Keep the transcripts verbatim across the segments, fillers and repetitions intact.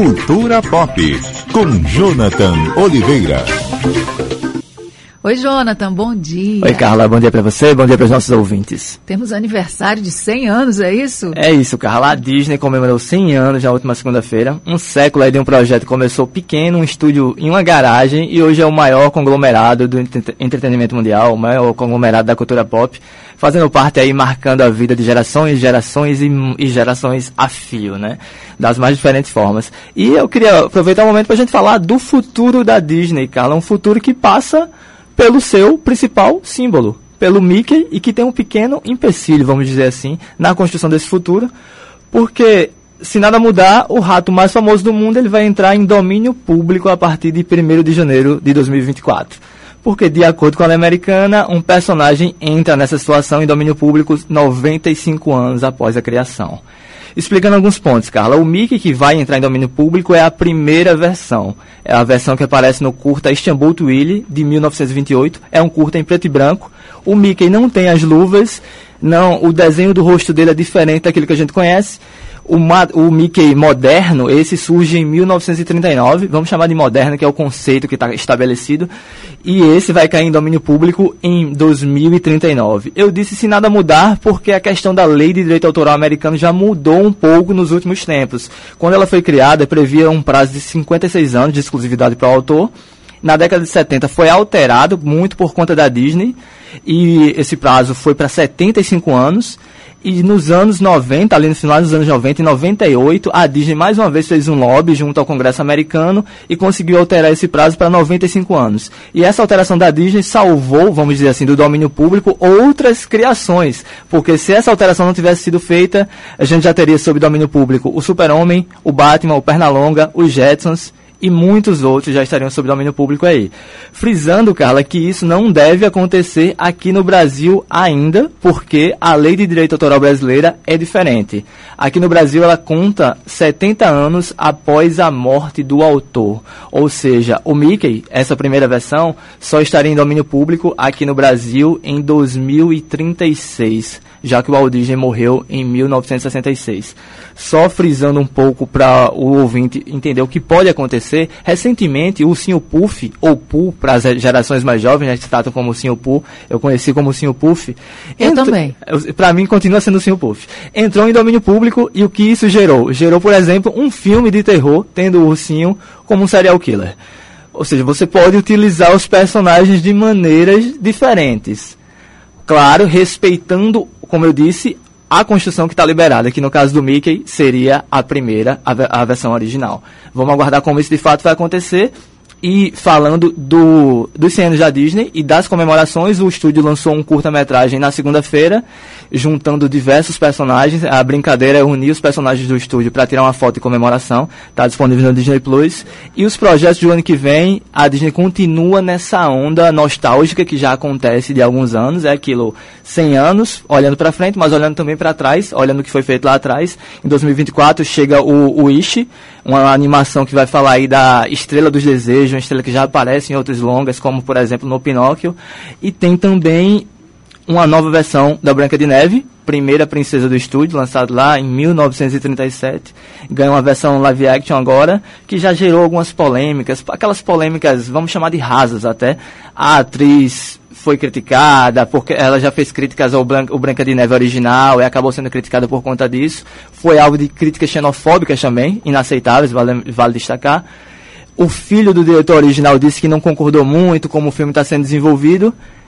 Cultura Pop, com Jonathan Oliveira. Oi, Jonathan, bom dia. Oi, Carla, bom dia para você, bom dia para os nossos ouvintes. Temos aniversário de cem anos, é isso? É isso, Carla. A Disney comemorou cem anos na última segunda-feira. Um século aí de um projeto que começou pequeno, um estúdio em uma garagem, e hoje é o maior conglomerado do entretenimento mundial, o maior conglomerado da cultura pop, fazendo parte aí, marcando a vida de gerações, gerações e, e gerações a fio, né? Das mais diferentes formas. E eu queria aproveitar o momento para a gente falar do futuro da Disney, Carla. Um futuro que passa pelo seu principal símbolo, pelo Mickey, e que tem um pequeno empecilho, vamos dizer assim, na construção desse futuro, porque se nada mudar, o rato mais famoso do mundo ele vai entrar em domínio público a partir de primeiro de janeiro de dois mil e vinte e quatro. Porque, de acordo com a lei americana, um personagem entra nessa situação em domínio público noventa e cinco anos após a criação. Explicando alguns pontos, Carla. O Mickey que vai entrar em domínio público é a primeira versão. É a versão que aparece no curta Istanbul to Willie, de mil novecentos e vinte e oito. É um curta em preto e branco. O Mickey não tem as luvas. Não, o desenho do rosto dele é diferente daquele que a gente conhece. O, o Mickey moderno, esse surge em mil novecentos e trinta e nove, vamos chamar de moderno, que é o conceito que está estabelecido, e esse vai cair em domínio público em dois mil e trinta e nove. Eu disse se nada mudar, porque a questão da lei de direito autoral americano já mudou um pouco nos últimos tempos. Quando ela foi criada, previa um prazo de cinquenta e seis anos de exclusividade para o autor. Na década de setenta foi alterado, muito por conta da Disney, e esse prazo foi para setenta e cinco anos. E nos anos noventa, ali no final dos anos noventa, em noventa e oito, a Disney mais uma vez fez um lobby junto ao Congresso americano e conseguiu alterar esse prazo para noventa e cinco anos. E essa alteração da Disney salvou, vamos dizer assim, do domínio público outras criações. Porque se essa alteração não tivesse sido feita, a gente já teria sob domínio público o Super-Homem, o Batman, o Pernalonga, os Jetsons, e muitos outros já estariam sob domínio público aí. Frisando, Carla, que isso não deve acontecer aqui no Brasil ainda, porque a lei de direito autoral brasileira é diferente. Aqui no Brasil ela conta setenta anos após a morte do autor. Ou seja, o Mickey, essa primeira versão, só estaria em domínio público aqui no Brasil em dois mil e trinta e seis, já que o Walt Disney morreu em mil novecentos e sessenta e seis. Só frisando um pouco para o ouvinte entender o que pode acontecer, recentemente o Ursinho Puff, ou Pooh, para as gerações mais jovens, né, que se tratam como Ursinho Pooh, eu conheci como Ursinho Puff. Eu entrou, também. Para mim continua sendo Ursinho Puff. Entrou em domínio público e o que isso gerou? Gerou, por exemplo, um filme de terror, tendo o ursinho como um serial killer. Ou seja, você pode utilizar os personagens de maneiras diferentes. Claro, respeitando, como eu disse, a construção que está liberada, que no caso do Mickey seria a primeira, a, a versão original. Vamos aguardar como isso de fato vai acontecer. E falando do, dos cem anos da Disney e das comemorações, o estúdio lançou um curta-metragem na segunda-feira, juntando diversos personagens. A brincadeira é unir os personagens do estúdio para tirar uma foto de comemoração. Está disponível no Disney Plus. E os projetos do ano que vem, a Disney continua nessa onda nostálgica que já acontece de alguns anos. É aquilo, cem anos, olhando para frente, mas olhando também para trás, olhando o que foi feito lá atrás. Em dois mil e vinte e quatro chega o, o Wish, uma animação que vai falar aí da Estrela dos Desejos, uma estrela que já aparece em outros longas, como por exemplo no Pinóquio. E tem também uma nova versão da Branca de Neve, primeira princesa do estúdio, lançado lá em mil novecentos e trinta e sete. Ganhou uma versão live action agora, que já gerou algumas polêmicas, aquelas polêmicas, vamos chamar de rasas até. A atriz foi criticada, porque ela já fez críticas ao Branca, ao Branca de Neve original e acabou sendo criticada por conta disso. Foi alvo de críticas xenofóbicas também, inaceitáveis, vale, vale destacar. O filho do diretor original disse que não concordou muito como o filme está sendo desenvolvido.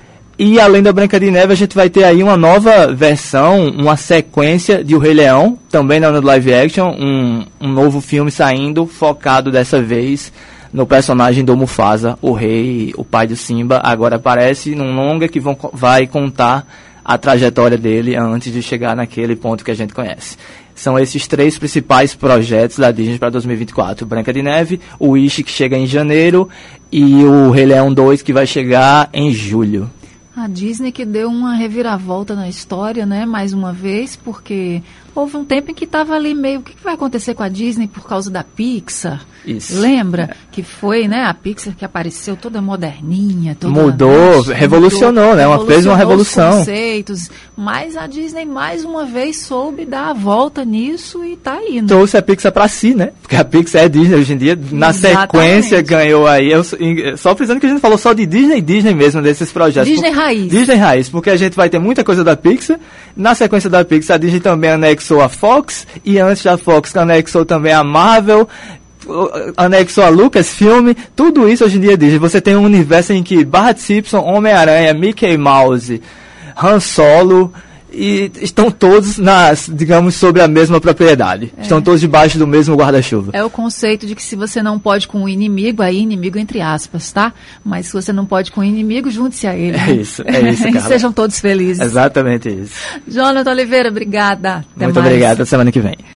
E além da Branca de Neve, a gente vai ter aí uma nova versão, uma sequência de O Rei Leão, também na do live action, um, um novo filme saindo, focado dessa vez no personagem do Mufasa, o rei, o pai do Simba. Agora aparece num longa que vão, vai contar a trajetória dele antes de chegar naquele ponto que a gente conhece. São esses três principais projetos da Disney para dois mil e vinte e quatro. Branca de Neve, o Wish, que chega em janeiro, e o Rei Leão dois, que vai chegar em julho. A Disney que deu uma reviravolta na história, né, mais uma vez, porque houve um tempo em que estava ali meio, o que, que vai acontecer com a Disney por causa da Pixar? Isso. Lembra? É. Que foi, né, a Pixar que apareceu toda moderninha, toda... Mudou, nossa, revolucionou, mudou, né? Uma, fez uma revolução. Os conceitos, mas a Disney mais uma vez soube dar a volta nisso e tá indo. Trouxe a Pixar pra si, né? Porque a Pixar é Disney hoje em dia. Na Exatamente. sequência ganhou aí, eu, só precisando que a gente falou só de Disney Disney mesmo, desses projetos. Disney Por, Raiz. Disney Raiz, porque a gente vai ter muita coisa da Pixar. Na sequência da Pixar, a Disney também anexou a Fox, e antes da Fox anexou também a Marvel, anexou a Lucasfilm, tudo isso hoje em dia é Disney. Você tem um universo em que Bart Simpson, Homem-Aranha, Mickey Mouse, Han Solo, e estão todos, nas, digamos, sobre a mesma propriedade. É. Estão todos debaixo do mesmo guarda-chuva. É o conceito de que se você não pode com o inimigo, aí inimigo entre aspas, tá? Mas se você não pode com o inimigo, junte-se a ele. É isso, é isso, Carla. E sejam todos felizes. Exatamente isso. Jonathan Oliveira, obrigada. Até Muito mais. obrigado, até semana que vem.